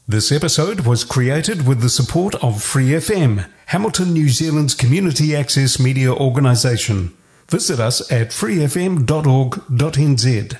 This episode was created with the support of Free FM, Hamilton, New Zealand's community access media organisation. Visit us at freefm.org.nz.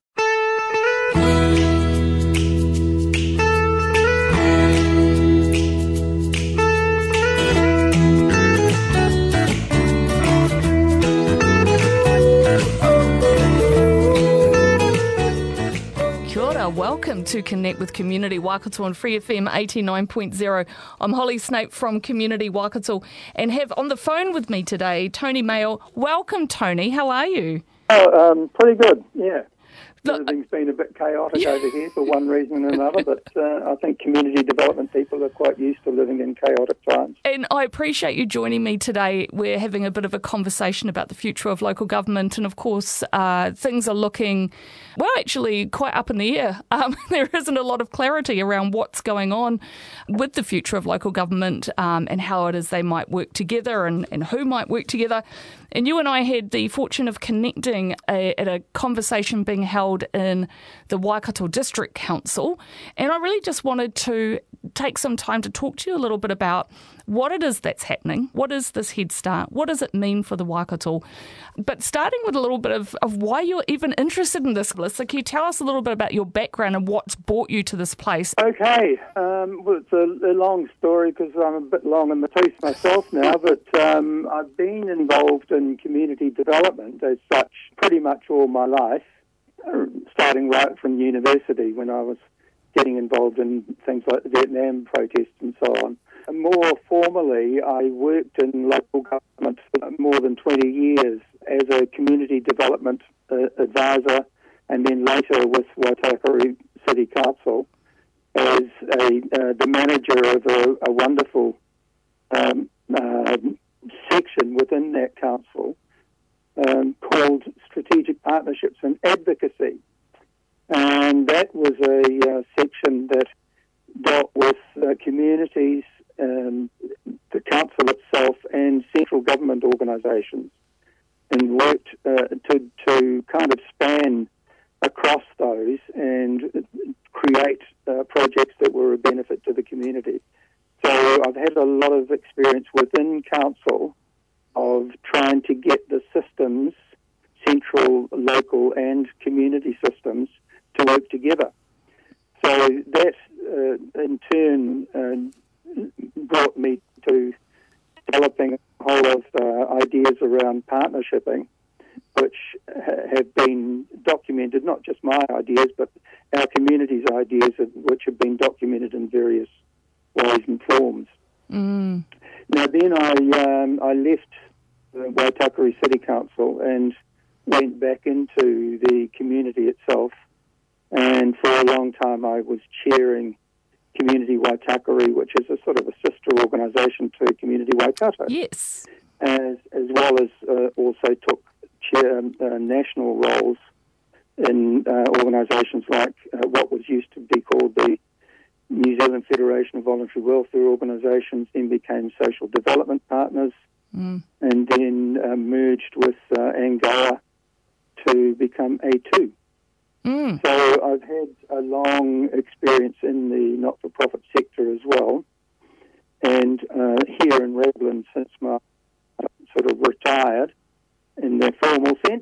Welcome to Connect with Community Waikato on Free FM 89.0. I'm Holly Snape from Community Waikato and have on the phone with me today Tony Mayo. Welcome, Tony. How are you? Pretty good, yeah. Everything's been a bit chaotic over here for one reason or another, but I think community development people are quite used to living in chaotic times. And I appreciate you joining me today. We're having a bit of a conversation about the future of local government, and of course things are looking, well, actually quite up in the air. There isn't a lot of clarity around what's going on with the future of local government and how it is they might work together and who might work together. And you and I had the fortune of connecting at a conversation being held in the Waikato District Council. And I really just wanted to take some time to talk to you a little bit about what it is that's happening. What is this Head Start? What does it mean for the Waikato? But starting with a little bit of why you're even interested in this, Melissa, can you tell us a little bit about your background and what's brought you to this place? Okay. Well, it's a long story because I'm a bit long in the tooth myself now, but I've been involved in community development as such pretty much all my life, starting right from university when I was getting involved in things like the Vietnam protests and so on. And more formally, I worked in local government for more than 20 years as a community development advisor, and then later with Waitakere City Council as the manager of a wonderful section within that council called Strategic Partnerships and Advocacy. And that was a section that dealt with communities, the council itself, and central government organisations, and worked to kind of span across those and create projects that were a benefit to the community. So I've had a lot of experience within council of trying to get the systems, central, local and community systems, to work together. So that in turn brought me to developing a whole of ideas around partnershiping, which have been documented, not just my ideas, but our community's ideas, which have been documented in various ways and forms. Mm. Now then I left the Waitakere City Council and went back into the community itself, and for a long time I was chairing Community Waitakere, which is a sort of a sister organisation to Community Waikato. Yes. As well as also took national roles in organisations like what was used to be called the New Zealand Federation of Voluntary Welfare Organisations, then became Social Development Partners, and then merged with Angola to become A2. Mm. So I've had a long experience in the not-for-profit sector as well, and here in Raglan since my sort of retired in the formal sense.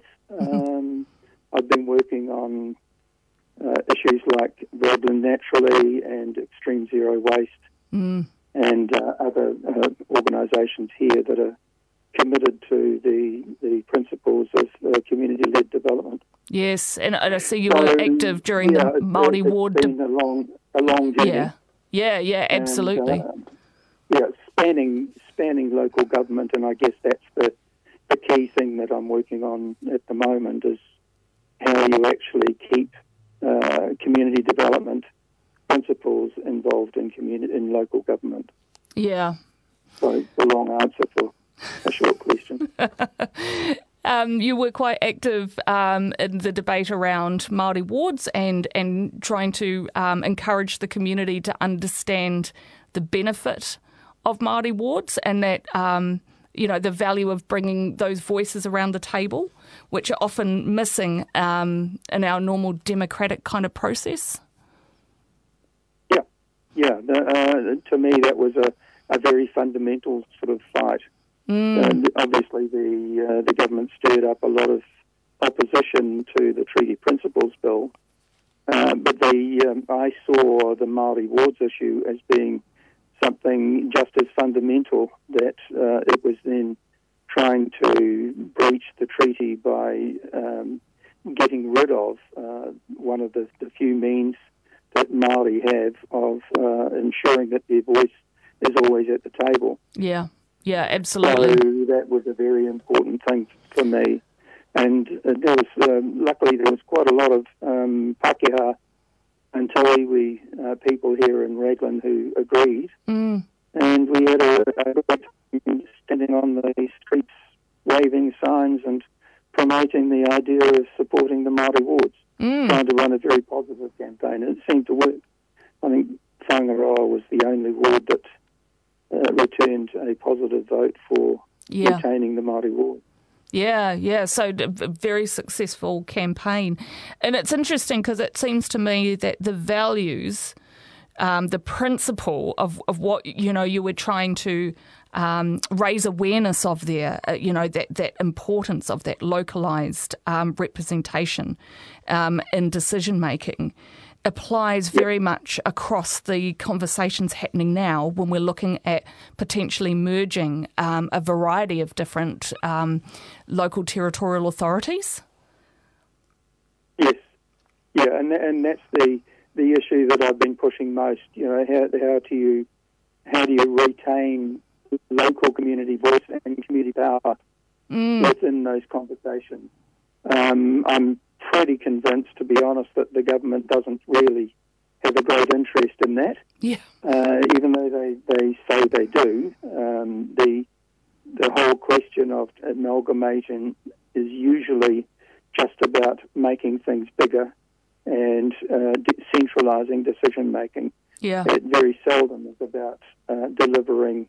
I've been working on issues like Raglan Naturally and Extreme Zero Waste and other organisations here that are committed to the principles of community-led development. Yes, and I see you were active during the Māori Ward. It's been a long journey. Yeah, absolutely. And, spanning local government, and I guess that's the key thing that I'm working on at the moment is how you actually keep community development principles involved in local government. Yeah. So the long answer for a short question. You were quite active in the debate around Māori wards and trying to encourage the community to understand the benefit of Māori wards and that, the value of bringing those voices around the table, which are often missing in our normal democratic kind of process. Yeah, to me that was a very fundamental sort of fight. Obviously, the government stirred up a lot of opposition to the Treaty Principles Bill, but I saw the Māori wards issue as being something just as fundamental, that it was then trying to breach the treaty by getting rid of one of the few means that Māori have of ensuring that their voice is always at the table. Yeah, absolutely. So that was a very important thing for me. And there was, luckily, there was quite a lot of Pākehā and Tāiwi people here in Raglan who agreed. And we had a great standing on the streets, waving signs and promoting the idea of supporting the Māori wards, trying to run a very positive campaign. And it seemed to work. I think Whangaroa was the only ward that returned a positive vote for retaining the Māori ward. Yeah, so a very successful campaign. And it's interesting because it seems to me that the values, the principle of what, you were trying to raise awareness of there, that importance of that localised representation in decision-making applies very much across the conversations happening now when we're looking at potentially merging a variety of different local territorial authorities. Yes, and that's the issue that I've been pushing most. How do you retain local community voice and community power within those conversations? I'm pretty convinced, to be honest, that the government doesn't really have a great interest in that. Yeah. Even though they say they do. The whole question of amalgamation is usually just about making things bigger and centralising decision-making. Yeah. It very seldom is about delivering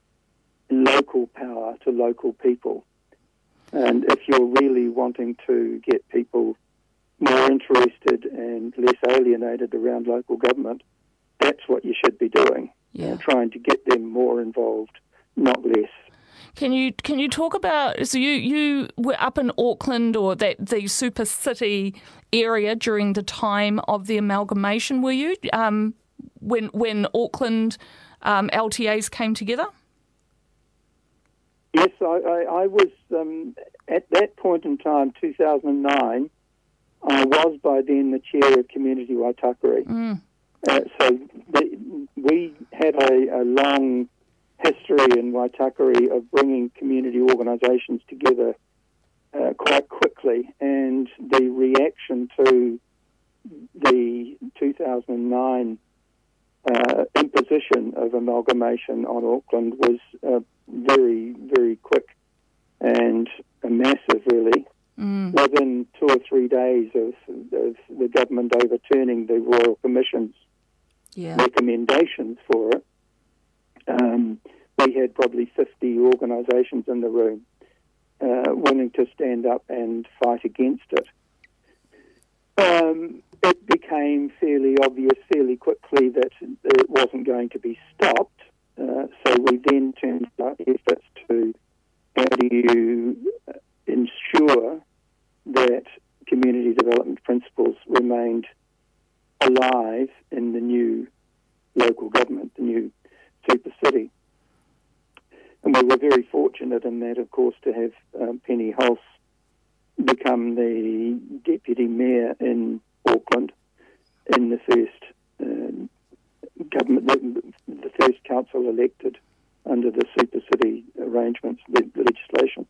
local power to local people. And if you're really wanting to get people more interested and less alienated around local government, that's what you should be doing. Trying to get them more involved, not less. Can you talk about, so you were up in Auckland or the super city area during the time of the amalgamation, were you? When Auckland LTAs came together? Yes, I was, at that point in time, 2009, I was by then the chair of Community Waitakere. So we had a long history in Waitakere of bringing community organisations together quite quickly, and the reaction to the 2009 imposition of amalgamation on Auckland was very, very quick and massive, really. Within 2 or 3 days of the government overturning the Royal Commission's recommendations for it, we had probably 50 organisations in the room willing to stand up and fight against it. It became fairly obvious fairly quickly that it wasn't going to be stopped, so we then turned our efforts to how do you ensure that community development principles remained alive in the new local government, the new super city. And we were very fortunate in that, of course, to have Penny Hulse become the deputy mayor in Auckland in the first government, the first council elected under the super city arrangements, the legislation.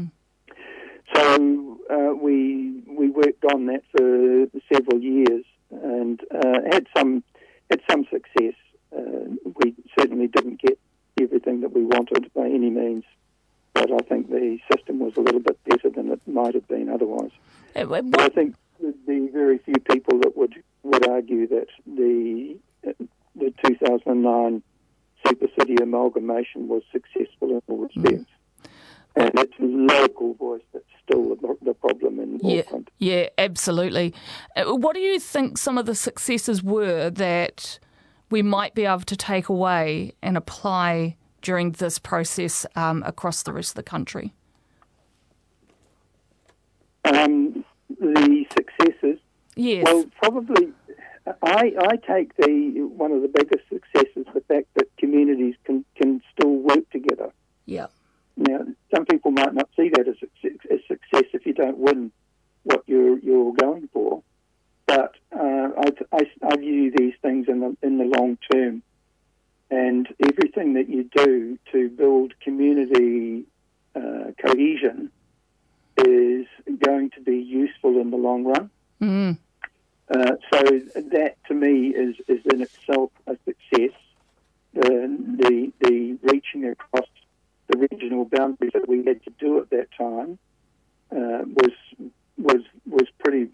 So we worked on that for several years and had some success. We certainly didn't get everything that we wanted by any means, but I think the system was a little bit better than it might have been otherwise. But I think the very few people that would argue that the 2009 Super City amalgamation was successful in all respects. And it's local voice that's still the problem in Auckland. Yeah, absolutely. What do you think some of the successes were that we might be able to take away and apply during this process across the rest of the country? The successes? Yes. Well, probably I take one of the biggest successes, the fact that communities can still work together. Yeah. Now, some people might not see that as success if you don't win what you're going for, but I view these things in the long term, and everything that you do to build community cohesion is going to be useful in the long run. Mm. So that, to me, is in itself a success. The reaching across the regional boundaries that we had to do at that time was pretty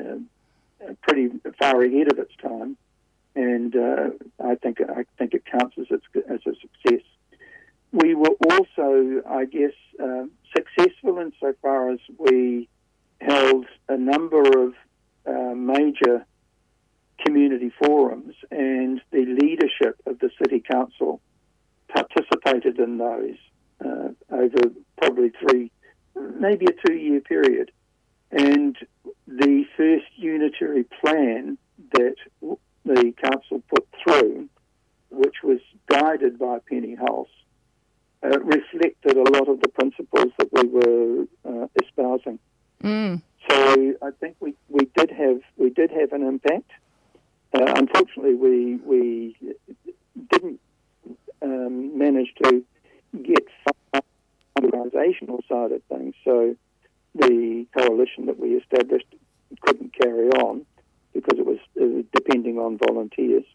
far ahead of its time, and I think it counts as a success. We were also, I guess, successful insofar as we held a number of major community forums, and the leadership of the City Council participated in those over probably maybe a 2-year period. And the first unitary plan that the council put through, which was guided by Penny Hulse, reflected a lot of the principles that we were espousing. Mm. So I think we did have an impact. Unfortunately, we didn't manage to get far on the organisational side of things. So the coalition that we established couldn't carry on because it was depending on volunteers.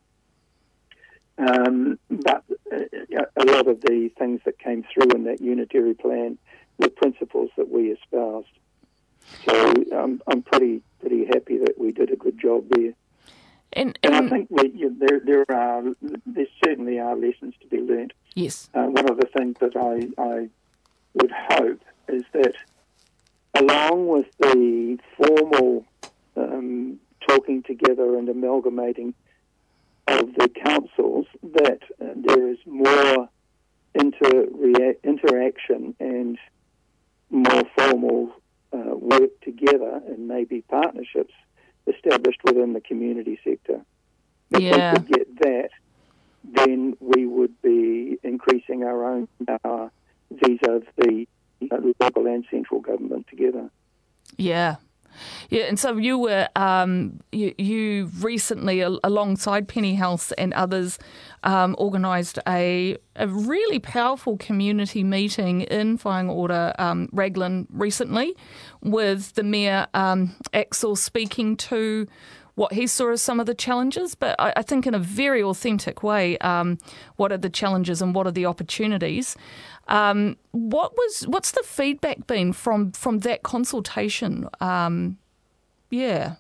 But a lot of the things that came through in that unitary plan were principles that we espoused. So I'm pretty happy that we did a good job there. And I think there certainly are lessons to be learnt. Yes. One of the things that I would hope is that, along with the formal talking together and amalgamating of the councils, that there is more interaction and more formal work together and maybe partnerships established within the community sector. If we could get that, then we would be increasing our own power vis-a-vis the local and central government together. Yeah. Yeah, and so you were you recently, alongside Penny Hulse and others, organised a really powerful community meeting in Whangaora, Raglan, recently, with the Mayor Axel speaking to what he saw as some of the challenges, but I think in a very authentic way, what are the challenges and what are the opportunities. What's the feedback been from that consultation? The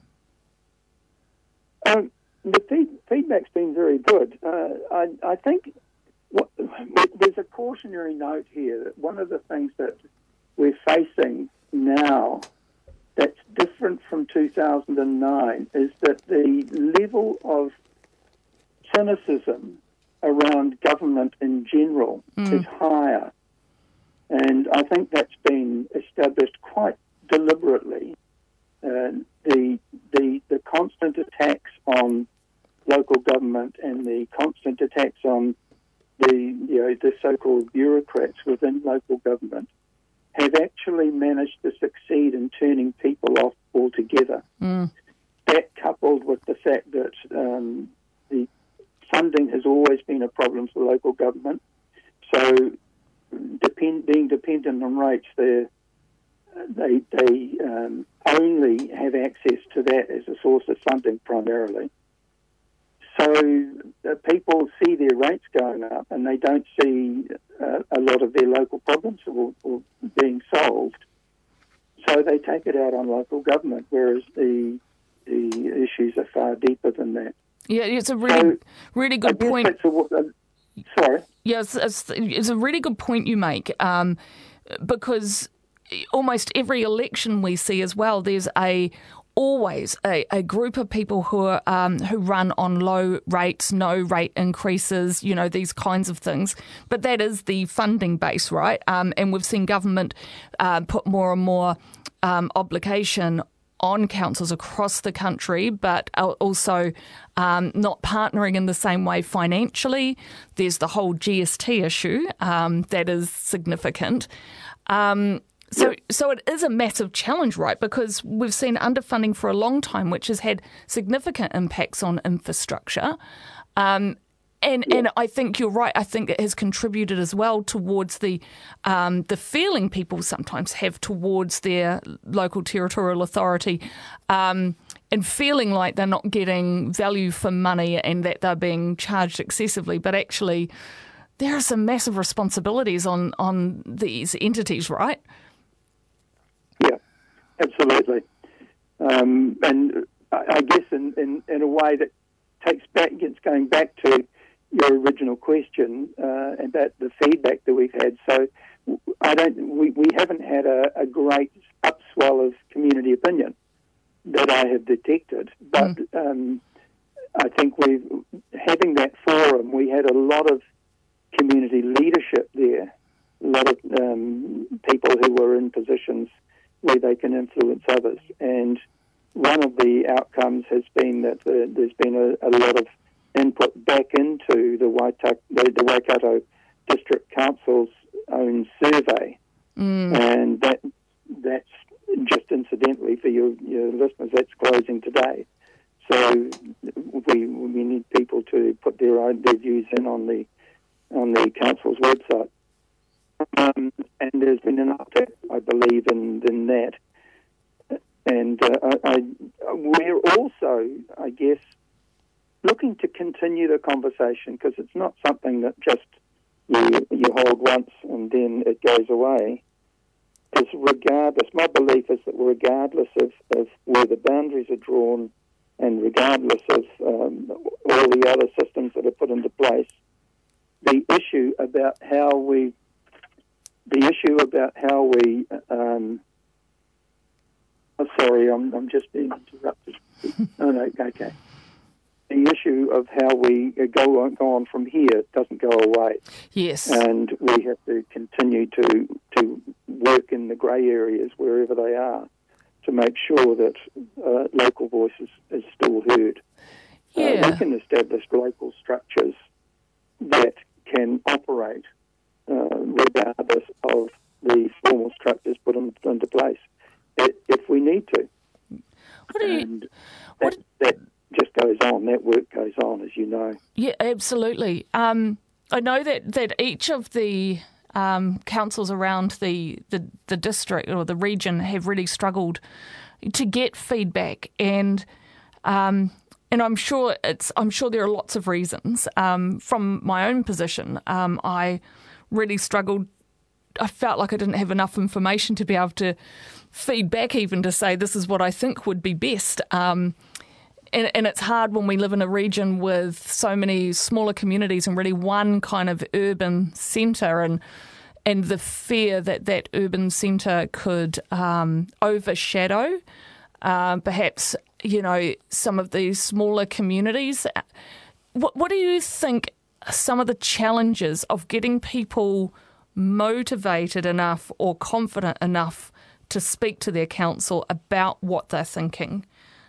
feedback's been very good. I think there's a cautionary note here that one of the things that we're facing now that's different from 2009 is that the level of cynicism around government in general is higher. And I think that's been established quite deliberately. The constant attacks on local government and the constant attacks on the so-called bureaucrats within local government have actually managed to succeed in turning people off altogether. That, coupled with the fact that the funding has always been a problem for local government, so being dependent on rates, they only have access to that as a source of funding primarily. So people see their rates going up and they don't see a lot of their local problems or being solved. So they take it out on local government, whereas the issues are far deeper than that. Yeah, it's a really good point. Sorry? Yes, it's a really good point you make, because almost every election we see as well, there's a always a group of people who run on low rates, no rate increases, these kinds of things. But that is the funding base, right? And we've seen government put more and more obligation on councils across the country, but also not partnering in the same way financially. There's the whole GST issue that is significant. So it is a massive challenge, right? Because we've seen underfunding for a long time, which has had significant impacts on infrastructure. And I think you're right. I think it has contributed as well towards the feeling people sometimes have towards their local territorial authority, and feeling like they're not getting value for money and that they're being charged excessively. But actually, there are some massive responsibilities on these entities, right? Yeah, absolutely. And I guess in a way that it's going back to your original question about the feedback that we've had. So we haven't had a great upswell of community opinion that I have detected, but I think having that forum, we had a lot of community leadership there, a lot of people who were in positions where they can influence others. And one of the outcomes has been that there's been a lot of input back into the Waikato District Council's own survey. And that's just incidentally for your listeners, that's closing today. So we need people to put their views in on the council's website. And there's been an uptick, I believe, in that. And we're also, I guess, looking to continue the conversation, because it's not something that just you hold once and then it goes away. Because regardless, my belief is that regardless of where the boundaries are drawn, and regardless of all the other systems that are put into place, the issue about how we sorry, I'm just being interrupted. Oh, no, okay. The issue of how we go on from here doesn't go away. Yes. And we have to continue to work in the grey areas wherever they are to make sure that local voice is still heard. Yeah. We can establish local structures that can operate regardless of the formal structures put into place if we need to. That just goes on. That work goes on, as you know. Yeah, absolutely. I know that each of the councils around the district or the region have really struggled to get feedback, and I'm sure there are lots of reasons. From my own position, I really struggled. I felt like I didn't have enough information to be able to feed back, even to say this is what I think would be best. And it's hard when we live in a region with so many smaller communities and really one kind of urban centre, and the fear that urban centre could overshadow perhaps, some of these smaller communities. What do you think are some of the challenges of getting people motivated enough or confident enough to speak to their council about what they're thinking?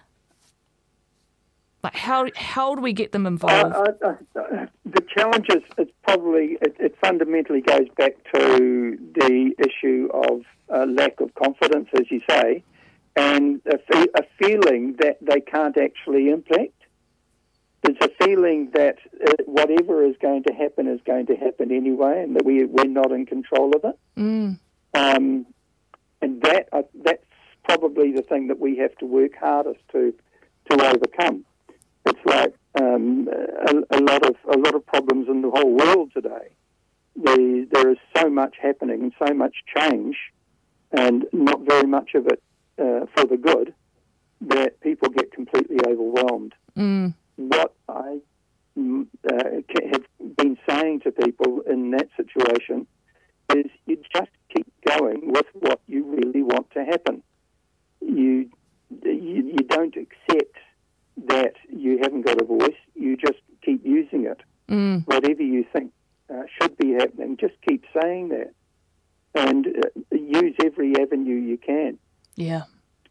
Like how do we get them involved? The challenges, it fundamentally goes back to the issue of lack of confidence, as you say, and a feeling that they can't actually impact. There's a feeling that whatever is going to happen anyway, and that we're not in control of it. And that's probably the thing that we have to work hardest to overcome. It's like a lot of problems in the whole world today. There is so much happening and so much change, and not very much of it for the good, that people get completely overwhelmed. What I have been saying to people in that situation is you just keep going with what you really want to happen. You whatever you think should be happening, just keep saying that and use every avenue you can. Yeah.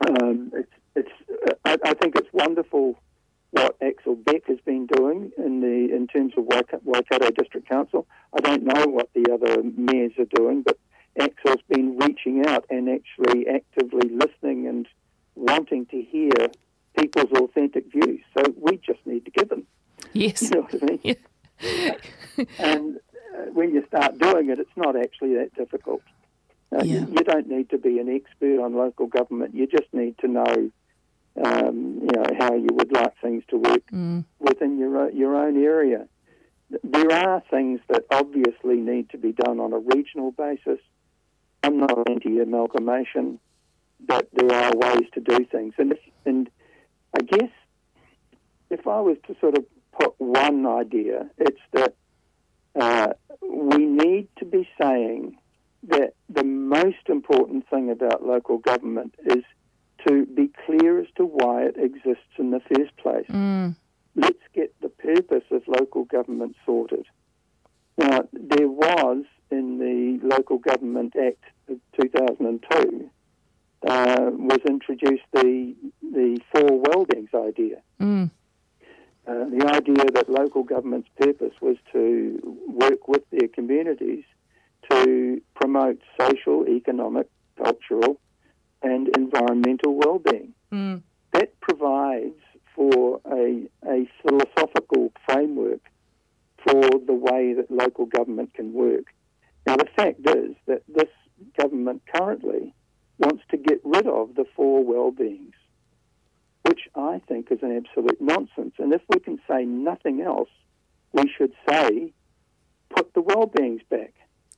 I think it's wonderful what Axel Beck has been doing in terms of Waikato District Council. I don't know what the other mayors are doing, but Axel's been reaching out and actually actively listening and wanting to hear people's authentic views. So we just need to give them. Yes. You know what I mean? Yeah. And when you start doing it, it's not actually that difficult. You don't need to be an expert on local government. You just need to know, how you would like things to work within your own area. There are things that obviously need to be done on a regional basis. I'm not anti-amalgamation, but there are ways to do things. And I guess if I was to sort of put one idea, it's that we need to be saying that the most important thing about local government is to be clear as to why it exists in the first place. Let's get the purpose of local government sorted. Now, there was, in the Local Government Act of 2002, was introduced the four well-beings idea. The idea that local government's purpose was to work with their communities to promote social, economic, cultural, and environmental well-being. That provides for a philosophical framework for the way that local government can work. Now, the fact is that this government currently wants to get rid of the four well-beings, which I think is an absolute nonsense. And if we can say nothing else, we should say, put the well-beings back.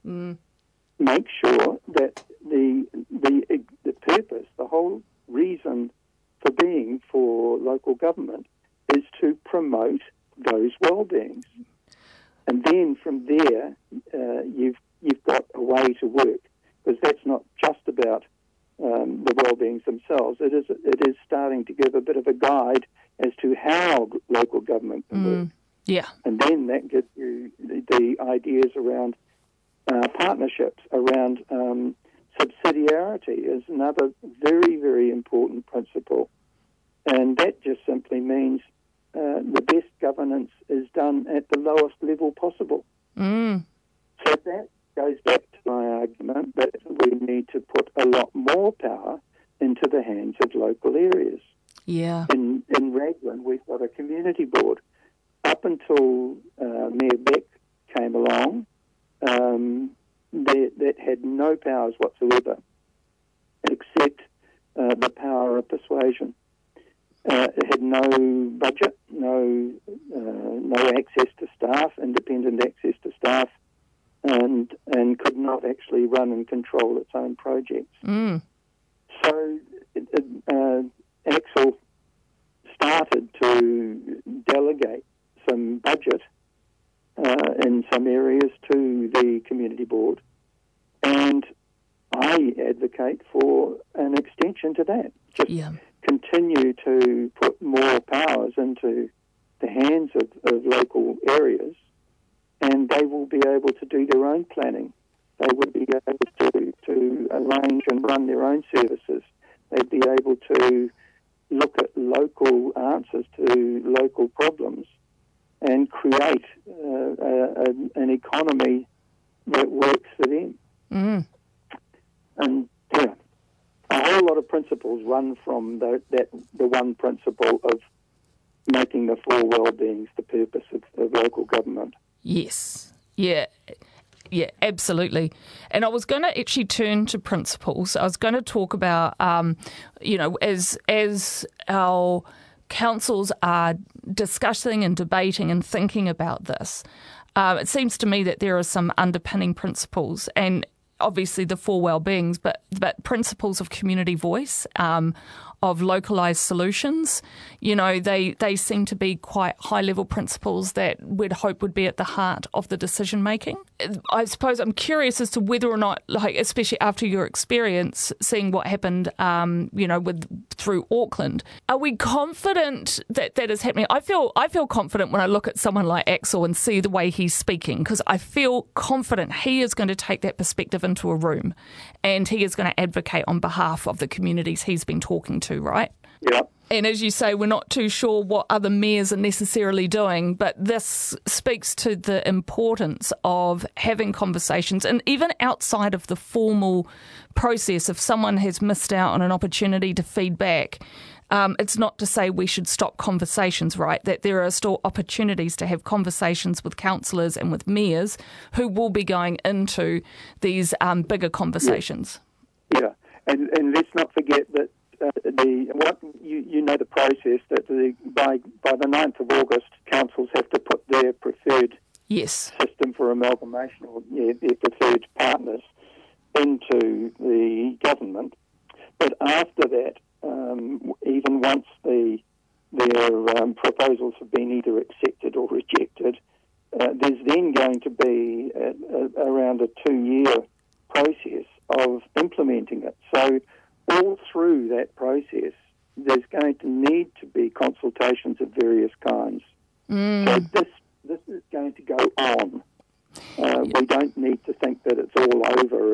Make sure that the purpose, the whole reason for being for local government is to promote those well-beings. And then from there, you've got a way to work, because that's not just about the well-beings themselves. It is starting to give a bit of a guide as to how local government can work. Yeah. And then that gives you the ideas around partnerships, around subsidiarity is another very, very important principle. And that just simply means the best governance is done at the lowest level possible. So that goes back to my argument that we need to put a lot more power into the hands of local areas. Yeah. In Raglan, we've got a community board. Up until Mayor Beck came along, that had no powers whatsoever, except the power of persuasion. It had no budget, no access to staff, independent access to staff, and could not actually run and control its own projects. So Axel started to delegate some budget in some areas to the community board, and I advocate for an extension to that. Just continue to put more powers into the hands of local areas, and they will be able to do their own planning. They would be able to arrange and run their own services. They'd be able to look at local answers to local problems and create an economy that works for them. And a whole lot of principles run from the one principle of making the four well-beings the purpose of local government. Yes. Yeah. Yeah, absolutely. And I was going to actually turn to principles. I was going to talk about, as our councils are discussing and debating and thinking about this, it seems to me that there are some underpinning principles, and obviously the four well-beings, but principles of community voice, of localised solutions. You know, they seem to be quite high-level principles that we'd hope would be at the heart of the decision-making. I suppose I'm curious as to whether or not, like, especially after your experience seeing what happened, through Auckland, are we confident that that is happening? I feel confident when I look at someone like Axel and see the way he's speaking, because I feel confident he is going to take that perspective into a room and he is going to advocate on behalf of the communities he's been talking to, right? Yeah. And as you say, we're not too sure what other mayors are necessarily doing, but this speaks to the importance of having conversations. And even outside of the formal process, if someone has missed out on an opportunity to feed back, it's not to say we should stop conversations, right? That there are still opportunities to have conversations with councillors and with mayors who will be going into these bigger conversations. Yeah. And let's not forget that the process that by the 9th of August, councils have to put their preferred system for amalgamation, or their preferred partners, into the government. But after that, even once their proposals have been either accepted or rejected, there's then going to be around a 2-year process of implementing it. So all through that process, there's going to need to be consultations of various kinds. So this is going to go on. We don't need to think that it's all over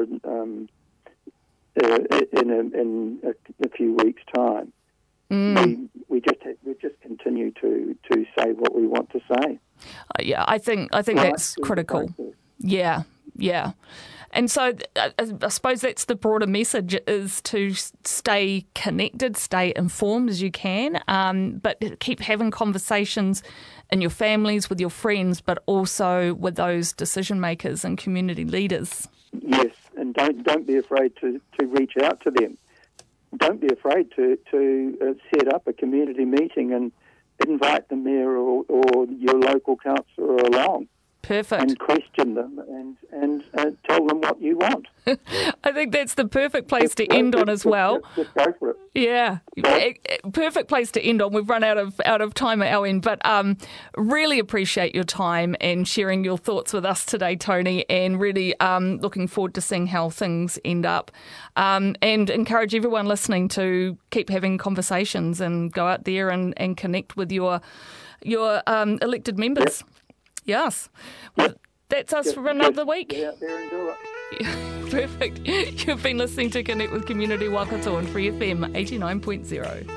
in a few weeks' time. We just continue to say what we want to say. I think that's critical. Yeah. And so I suppose that's the broader message, is to stay connected, stay informed as you can, but keep having conversations in your families, with your friends, but also with those decision makers and community leaders. Yes, and don't be afraid to reach out to them. Don't be afraid to set up a community meeting and invite the mayor or your local councillor along. Perfect. And question them and tell them what you want. I think that's the perfect place to end on as well. Just go for it. Yeah, perfect place to end on. We've run out of time at our end, but really appreciate your time and sharing your thoughts with us today, Tony, and really looking forward to seeing how things end up. And encourage everyone listening to keep having conversations and go out there and connect with your elected members. Yep. Yes. Well, that's us for another week. Get out there and do it. Perfect. You've been listening to Connect with Community Waikato on Free FM 89.0.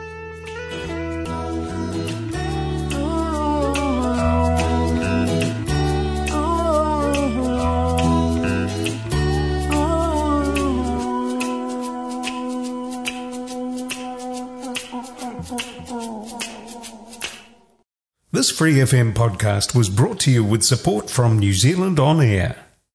This Free FM podcast was brought to you with support from New Zealand On Air.